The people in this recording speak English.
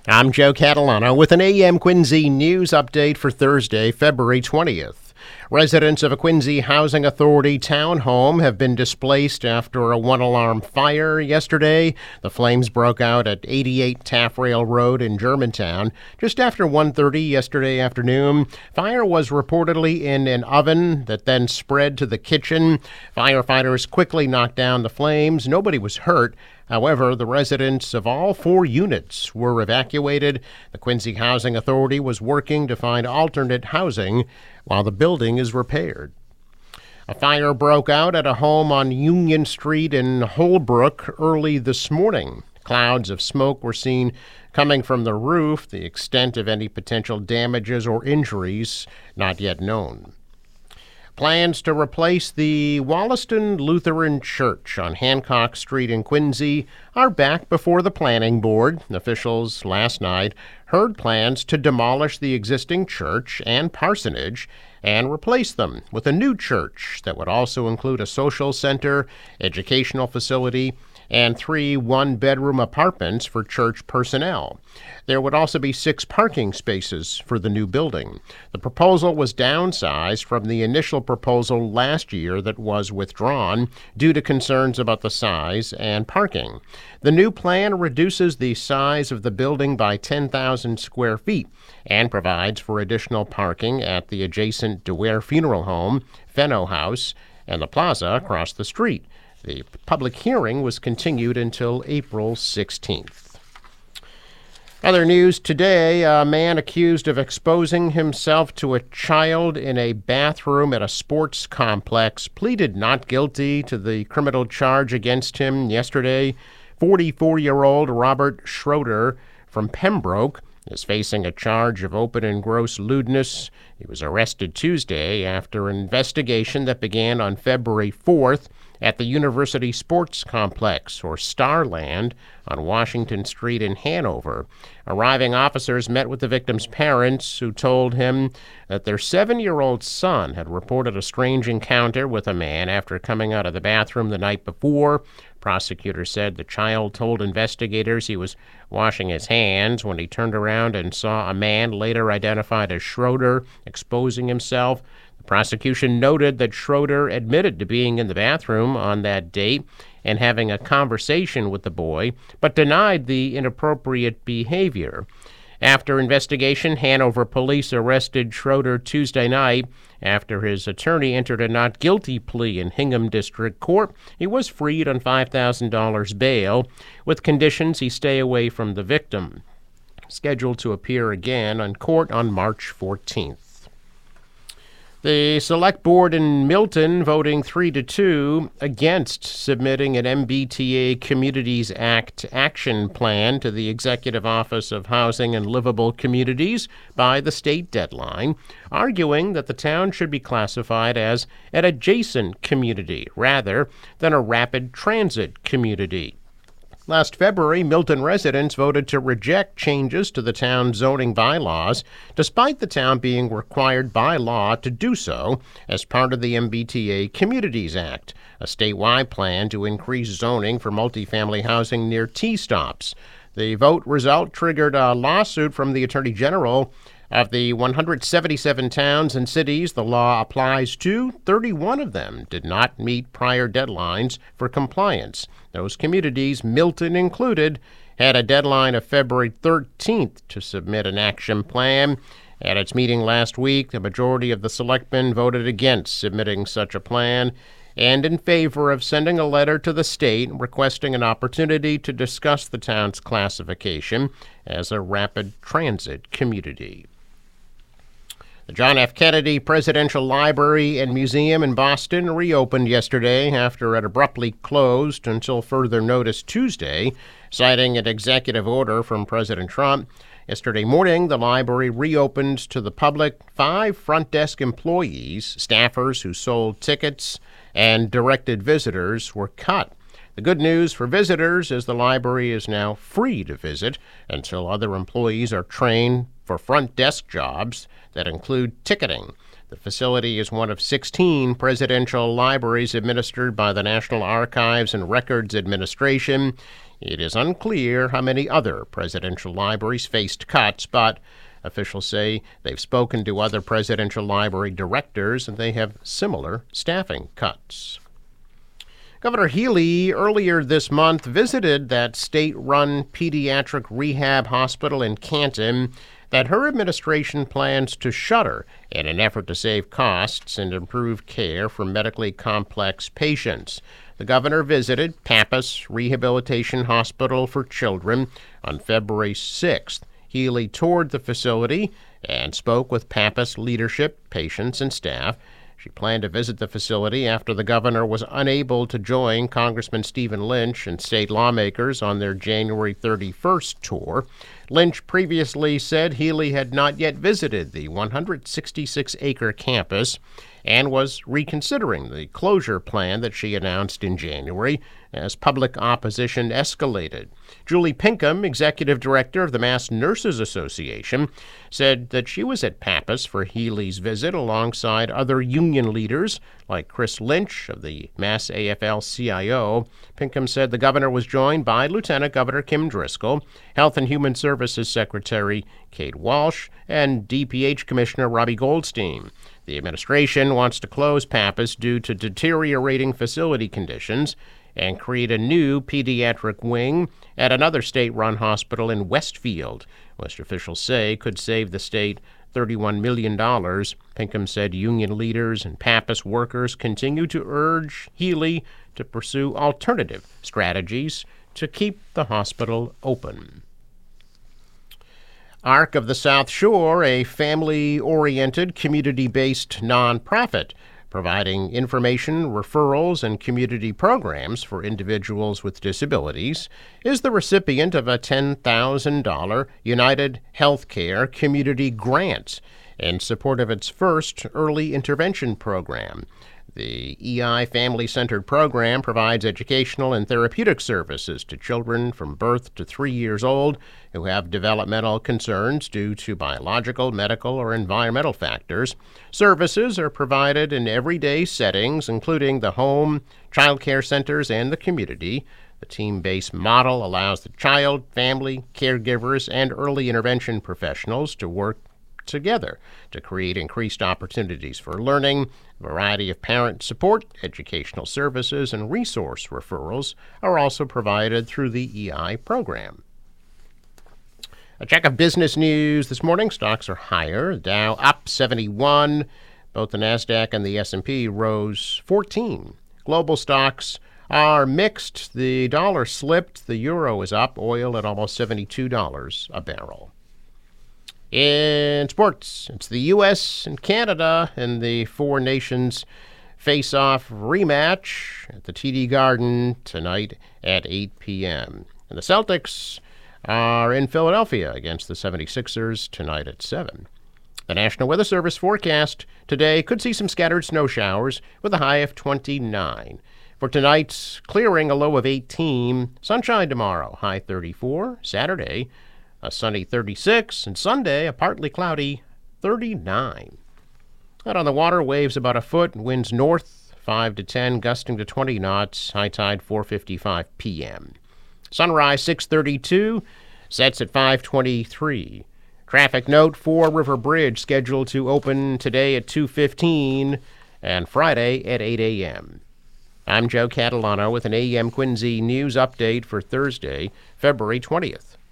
I'm Joe Catalano with an AM Quincy news update for Thursday, February 20th. Residents of a Quincy Housing Authority townhome have been displaced after a one-alarm fire yesterday. The flames broke out at 88 Taffrail Road in Germantown just after 1:30 yesterday afternoon. Fire was reportedly in an oven that then spread to the kitchen. Firefighters quickly knocked down the flames. Nobody was hurt. However, the residents of all 4 units were evacuated. The Quincy Housing Authority was working to find alternate housing while the building is repaired. A fire broke out at a home on Union Street in Holbrook early this morning. Clouds of smoke were seen coming from the roof. The extent of any potential damages or injuries not yet known. Plans to replace the Wollaston Lutheran Church on Hancock Street in Quincy are back before the planning board. Officials last night heard plans to demolish the existing church and parsonage and replace them with a new church that would also include a social center, educational facility, and 3 one-bedroom apartments for church personnel. There would also be 6 parking spaces for the new building. The proposal was downsized from the initial proposal last year that was withdrawn due to concerns about the size and parking. The new plan reduces the size of the building by 10,000 square feet and provides for additional parking at the adjacent DeWare Funeral Home, Fenno House, and the plaza across the street. The public hearing was continued until April 16th. Other news today, a man accused of exposing himself to a child in a bathroom at a sports complex pleaded not guilty to the criminal charge against him yesterday. 44-year-old Robert Schroeder from Pembroke is facing a charge of open and gross lewdness. He was arrested Tuesday after an investigation that began on February 4th at the University Sports Complex, or Starland, on Washington Street in Hanover. Arriving officers met with the victim's parents, who told him that their 7-year-old son had reported a strange encounter with a man after coming out of the bathroom the night before. Prosecutors said the child told investigators he was washing his hands when he turned around and saw a man later identified as Schroeder exposing himself. The prosecution noted that Schroeder admitted to being in the bathroom on that date and having a conversation with the boy, but denied the inappropriate behavior. After investigation, Hanover police arrested Schroeder Tuesday night. After his attorney entered a not guilty plea in Hingham District Court, he was freed on $5,000 bail, with conditions he stay away from the victim. Scheduled to appear again on court on March 14th. The Select Board in Milton voting 3-2 against submitting an MBTA Communities Act action plan to the Executive Office of Housing and Livable Communities by the state deadline, arguing that the town should be classified as an adjacent community rather than a rapid transit community. Last February, Milton residents voted to reject changes to the town's zoning bylaws, despite the town being required by law to do so as part of the MBTA Communities Act, a statewide plan to increase zoning for multifamily housing near T-stops. The vote result triggered a lawsuit from the Attorney General. Of the 177 towns and cities the law applies to, 31 of them did not meet prior deadlines for compliance. Those communities, Milton included, had a deadline of February 13th to submit an action plan. At its meeting last week, the majority of the selectmen voted against submitting such a plan and in favor of sending a letter to the state requesting an opportunity to discuss the town's classification as a rapid transit community. The John F. Kennedy Presidential Library and Museum in Boston reopened yesterday after it abruptly closed until further notice Tuesday, citing an executive order from President Trump. Yesterday morning, the library reopened to the public. 5 front desk employees, staffers who sold tickets, and directed visitors were cut. The good news for visitors is the library is now free to visit until other employees are trained for front desk jobs that include ticketing. The facility is one of 16 presidential libraries administered by the National Archives and Records Administration. It is unclear how many other presidential libraries faced cuts, but officials say they've spoken to other presidential library directors and they have similar staffing cuts. Governor Healey earlier this month visited that state-run pediatric rehab hospital in Canton that her administration plans to shutter in an effort to save costs and improve care for medically complex patients. The governor visited Pappas Rehabilitation Hospital for Children on February 6th. Healey toured the facility and spoke with Pappas leadership, patients, and staff. She planned to visit the facility after the governor was unable to join Congressman Stephen Lynch and state lawmakers on their January 31st tour. Lynch previously said Healey had not yet visited the 166-acre campus and was reconsidering the closure plan that she announced in January as public opposition escalated. Julie Pinkham, executive director of the Mass Nurses Association, said that she was at Pappas for Healey's visit alongside other union leaders like Chris Lynch of the Mass AFL-CIO. Pinkham said the governor was joined by Lieutenant Governor Kim Driscoll, Health and Human Services Secretary Kate Walsh, and DPH Commissioner Robbie Goldstein. The administration wants to close Pappas due to deteriorating facility conditions and create a new pediatric wing at another state-run hospital in Westfield, which officials say could save the state $31 million. Pinkham said union leaders and Pappas workers continue to urge Healey to pursue alternative strategies to keep the hospital open. Arc of the South Shore, a family-oriented, community-based nonprofit providing information, referrals, and community programs for individuals with disabilities, is the recipient of a $10,000 United Healthcare Community Grant in support of its first early intervention program. The EI Family-Centered Program provides educational and therapeutic services to children from birth to 3 years old who have developmental concerns due to biological, medical, or environmental factors. Services are provided in everyday settings, including the home, child care centers, and the community. The team-based model allows the child, family, caregivers, and early intervention professionals to work together to create increased opportunities for learning. A variety of parent support, educational services, and resource referrals are also provided through the EI program. A check of business news this morning. Stocks are higher. The Dow up 71. Both the NASDAQ and the S&P rose 14. Global stocks are mixed. The dollar slipped. The euro is up. Oil at almost $72 a barrel. In sports, it's the U.S. and Canada in the four nations face-off rematch at the TD Garden tonight at 8 p.m. And the Celtics are in Philadelphia against the 76ers tonight at 7. The National Weather Service forecast today could see some scattered snow showers with a high of 29. For tonight, clearing, a low of 18. Sunshine tomorrow, high 34. Saturday, a sunny 36, and Sunday, a partly cloudy 39. Out on the water, waves about a foot, winds north 5 to 10, gusting to 20 knots, high tide 4:55 p.m. Sunrise 6:32, sets at 5:23. Traffic note, Fore River Bridge scheduled to open today at 2:15 and Friday at 8 a.m. I'm Joe Catalano with an AM Quincy news update for Thursday, February 20th.